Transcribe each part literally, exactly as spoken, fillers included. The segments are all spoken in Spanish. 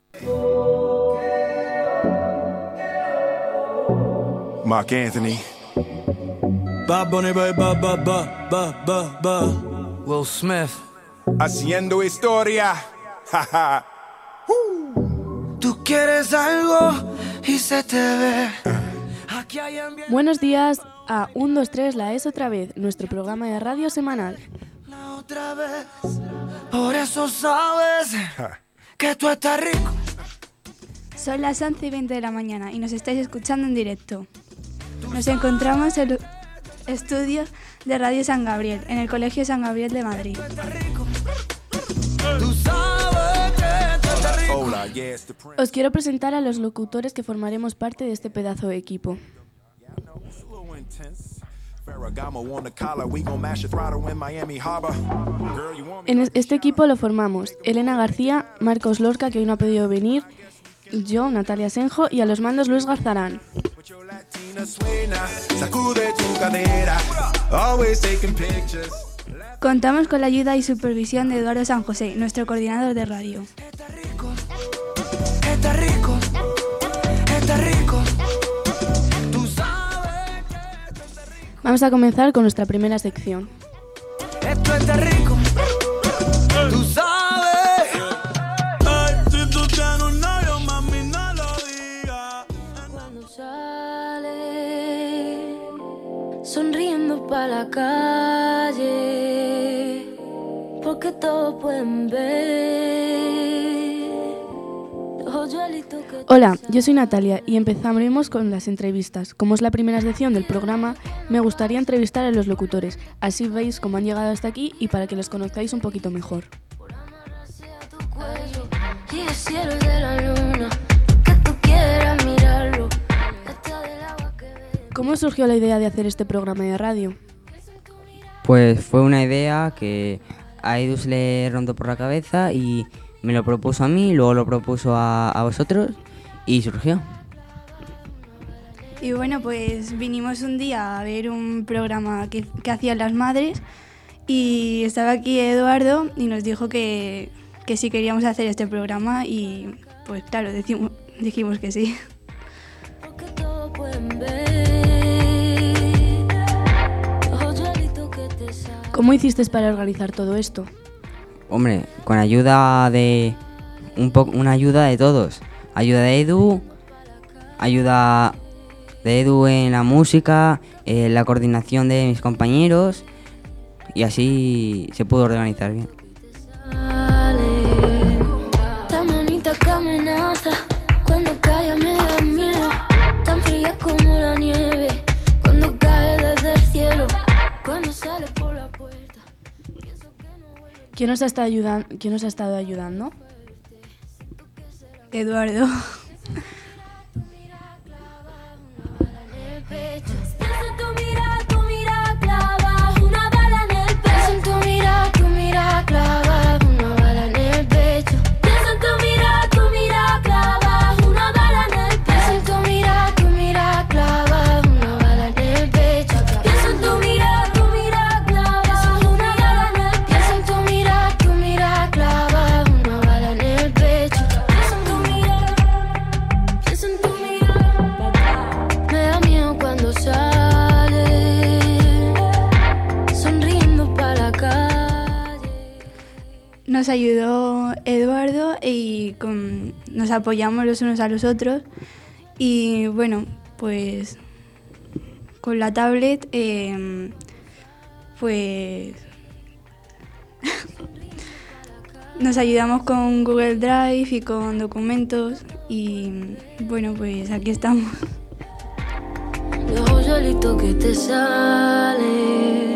Mark Anthony. Bad Bunny, ba, ba, ba, ba, ba, ba, ba. Will Smith. Haciendo historia. Jaja. Tú quieres algo y se te ve. Aquí hay ambiente. Buenos días a uno, dos, tres, la es otra vez, nuestro programa de radio semanal. La otra vez. Por eso sabes que tú estás rico. Son las once y veinte de la mañana y nos estáis escuchando en directo. Nos encontramos en los estudios de Radio San Gabriel, en el Colegio San Gabriel de Madrid. Os quiero presentar a los locutores que formaremos parte de este pedazo de equipo. En este equipo lo formamos Elena García, Marcos Lorca, que hoy no ha podido venir, yo, Natalia Senjo, y a los mandos Luis Garzarán. Contamos con la ayuda y supervisión de Eduardo San José, nuestro coordinador de radio. Está rico, está rico, está rico. Tú sabes que esto está rico. Vamos a comenzar con nuestra primera sección. Esto está rico. Tú sabes. Ay, si tú tienes un novio, mami, no lo digas. Cuando sale sonriendo pa' la calle, porque todos pueden ver. Hola, yo soy Natalia y empezaremos con las entrevistas. Como es la primera sección del programa, me gustaría entrevistar a los locutores. Así veis cómo han llegado hasta aquí y para que los conozcáis un poquito mejor. ¿Cómo surgió la idea de hacer este programa de radio? Pues fue una idea que a Edu se le rondó por la cabeza y me lo propuso a mí, luego lo propuso a, a vosotros y surgió. Y bueno, pues vinimos un día a ver un programa que, que hacían las madres y estaba aquí Eduardo y nos dijo que, que sí queríamos hacer este programa y pues claro, decimos, dijimos que sí. ¿Cómo hiciste para organizar todo esto? Hombre, con ayuda de un po- una ayuda de todos. Ayuda de Edu, ayuda de Edu en la música, eh, la coordinación de mis compañeros y así se pudo organizar bien. Tan bonita que amenaza, cuando cae me da miedo, tan fría como la nieve, cuando cae desde el cielo, cuando sale por la puerta. ¿Quién nos ha estado ayudando? ¿Quién nos ha estado ayudando? Eduardo. Nos ayudó Eduardo y con, nos apoyamos los unos a los otros y bueno, pues con la tablet eh, pues nos ayudamos con Google Drive y con documentos y bueno, pues aquí estamos. Lo solito que te sale.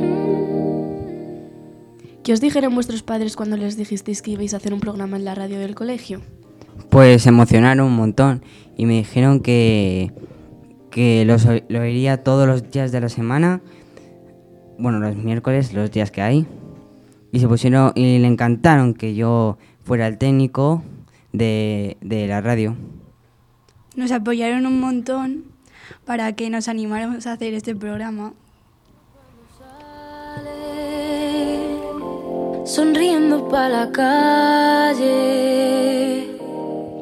¿Qué os dijeron vuestros padres cuando les dijisteis que ibais a hacer un programa en la radio del colegio? Pues se emocionaron un montón y me dijeron que, que los, lo oiría todos los días de la semana, bueno, los miércoles, los días que hay, y se pusieron y le encantaron que yo fuera el técnico de, de la radio. Nos apoyaron un montón para que nos animáramos a hacer este programa. Sonriendo pa' la calle,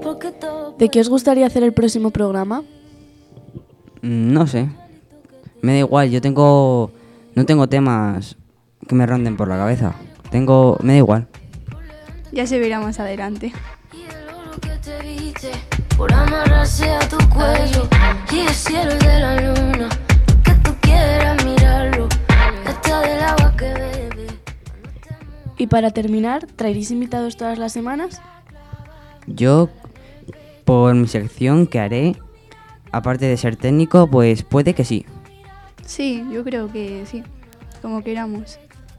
¿De qué os gustaría hacer el próximo programa? Mm, No sé. Me da igual, yo tengo... No tengo temas que me ronden por la cabeza. Tengo... Me da igual. Ya se verá más adelante. Y el oro que te viste por amarrarse a tu cuello y el cielo de la luna que tú quieras mirarlo hasta del agua que bebe. Y para terminar, ¿traeréis invitados todas las semanas? Yo, por mi sección que haré, aparte de ser técnico, pues puede que sí. Sí, yo creo que sí, como queramos.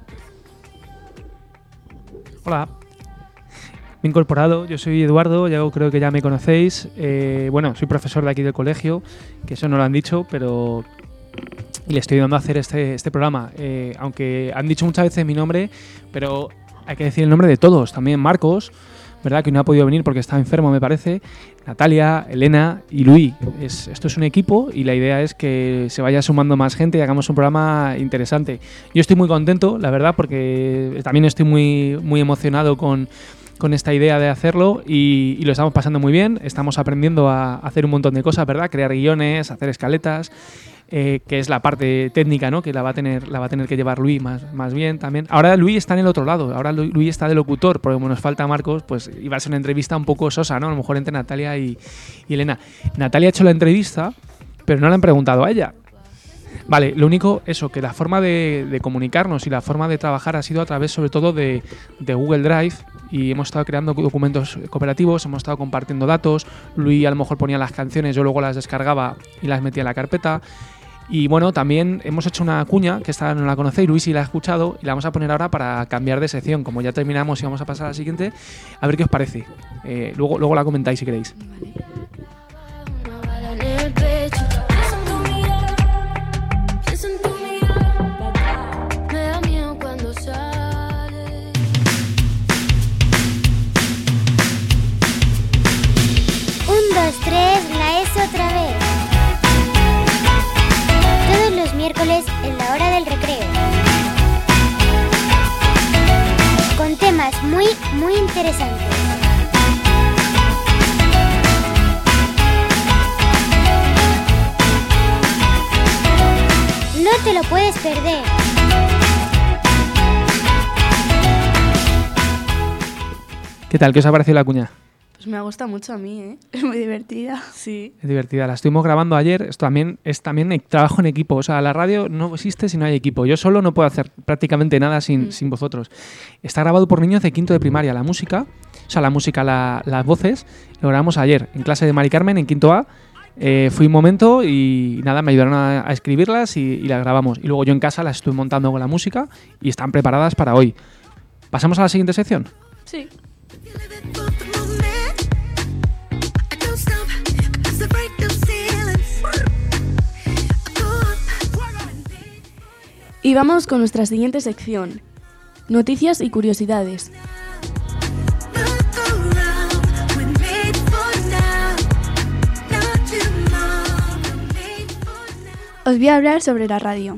Hola, me he incorporado, yo soy Eduardo, ya creo que ya me conocéis. Eh, bueno, soy profesor de aquí del colegio, que eso no lo han dicho, pero y le estoy dando a hacer este, este programa. Eh, aunque han dicho muchas veces mi nombre, pero hay que decir el nombre de todos. También Marcos, ¿verdad? Que no ha podido venir porque está enfermo, me parece. Natalia, Elena y Luis. Es, esto es un equipo y la idea es que se vaya sumando más gente y hagamos un programa interesante. Yo estoy muy contento, la verdad, porque también estoy muy, muy emocionado con, con esta idea de hacerlo y, y lo estamos pasando muy bien. Estamos aprendiendo a hacer un montón de cosas, ¿verdad? Crear guiones, hacer escaletas. Eh, que es la parte técnica, ¿no? Que la va a tener, la va a tener que llevar Luis más, más bien también. Ahora Luis está en el otro lado, ahora Lu- Luis está de locutor, porque como nos falta Marcos, pues iba a ser una entrevista un poco sosa, ¿no? A lo mejor entre Natalia y, y Elena. Natalia ha hecho la entrevista, pero no le han preguntado a ella. Vale, lo único, eso, que la forma de, de comunicarnos y la forma de trabajar ha sido a través sobre todo de, de Google Drive y hemos estado creando documentos cooperativos, hemos estado compartiendo datos, Luis a lo mejor ponía las canciones, yo luego las descargaba y las metía en la carpeta. Y bueno, también hemos hecho una cuña, que esta no la conocéis, Luis sí la ha escuchado, y la vamos a poner ahora para cambiar de sección. Como ya terminamos y vamos a pasar a la siguiente, a ver qué os parece. Eh, luego, luego la comentáis si queréis. Una bala en el pecho. Pienso en tu mirada, pienso en tu mirada. Me da miedo cuando sale. Un, dos, tres, la es otra vez. Todos los miércoles en la hora del recreo. Con temas muy, muy interesantes. No te lo puedes perder. ¿Qué tal? ¿Qué os ha parecido la cuña? Pues me gusta mucho a mí, ¿eh? Es muy divertida. Sí. Es divertida. La estuvimos grabando ayer. Esto también es también e- trabajo en equipo. O sea, la radio no existe si no hay equipo. Yo solo no puedo hacer prácticamente nada sin, Mm. sin vosotros. Está grabado por niños de quinto de primaria. La música, o sea, la música, la- las voces, lo grabamos ayer en clase de Mari Carmen, en quinto A. Eh, fui un momento y nada, me ayudaron a, a escribirlas y, y las grabamos. Y luego yo en casa las estuve montando con la música y están preparadas para hoy. ¿Pasamos a la siguiente sección? Sí. Y vamos con nuestra siguiente sección. Noticias y curiosidades. Os voy a hablar sobre la radio.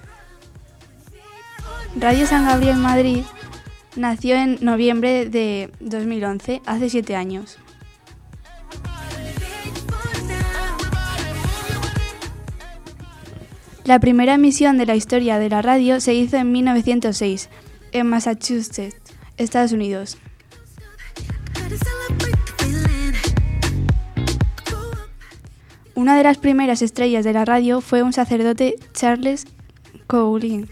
Radio San Gabriel Madrid nació en noviembre de dos mil once, hace siete años. La primera emisión de la historia de la radio se hizo en mil novecientos seis, en Massachusetts, Estados Unidos. Una de las primeras estrellas de la radio fue un sacerdote, Charles Coughlin.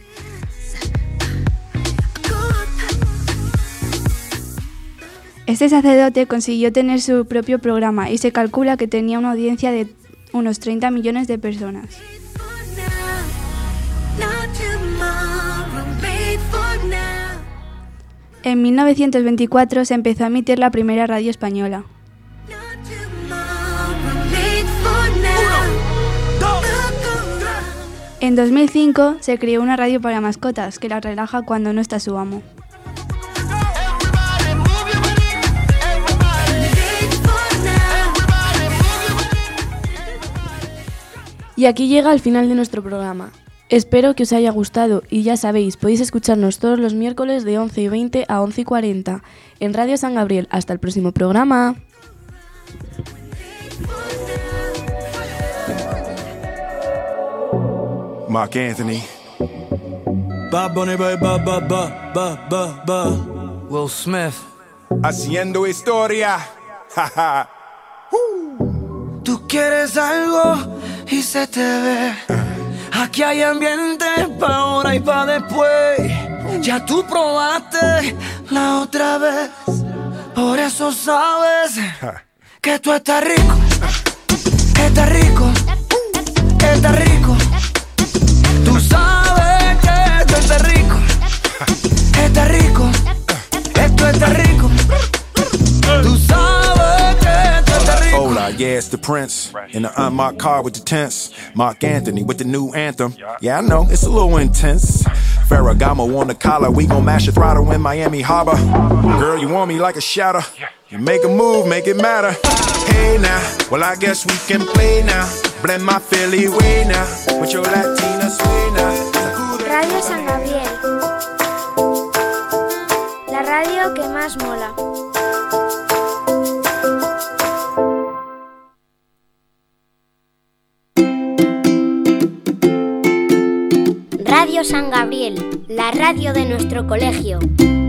Este sacerdote consiguió tener su propio programa y se calcula que tenía una audiencia de unos treinta millones de personas. En mil novecientos veinticuatro se empezó a emitir la primera radio española. En dos mil cinco se creó una radio para mascotas que la relaja cuando no está su amo. Y aquí llega el final de nuestro programa. Espero que os haya gustado y ya sabéis, podéis escucharnos todos los miércoles de once y veinte a once y cuarenta en Radio San Gabriel. Hasta el próximo programa. Mark Anthony. Bad Bunny, ba, ba, ba, ba, ba, ba, ba. Will Smith. Haciendo historia. Jaja. Tú quieres algo y se te ve. Aquí hay ambiente pa' ahora y pa' después. Ya tú probaste la otra vez. Por eso sabes que tú estás rico. Estás rico. Estás rico. Tú sabes que tú estás rico. Estás rico. Esto está rico. Tú sabes que tú estás rico. Hola, yeah, it's the Prince. In the unmarked car with the tents. Mark Anthony with the new anthem. Yeah, I know, it's a little intense. Ferragamo on the collar, we gon' mash a throttle in Miami Harbor. Girl, you want me like a shadow. You make a move, make it matter. Hey now, well I guess we can play now. Blend my Philly way now with your Latina sway now. Radio San Gabriel. La radio que más mola. Radio San Gabriel, la radio de nuestro colegio.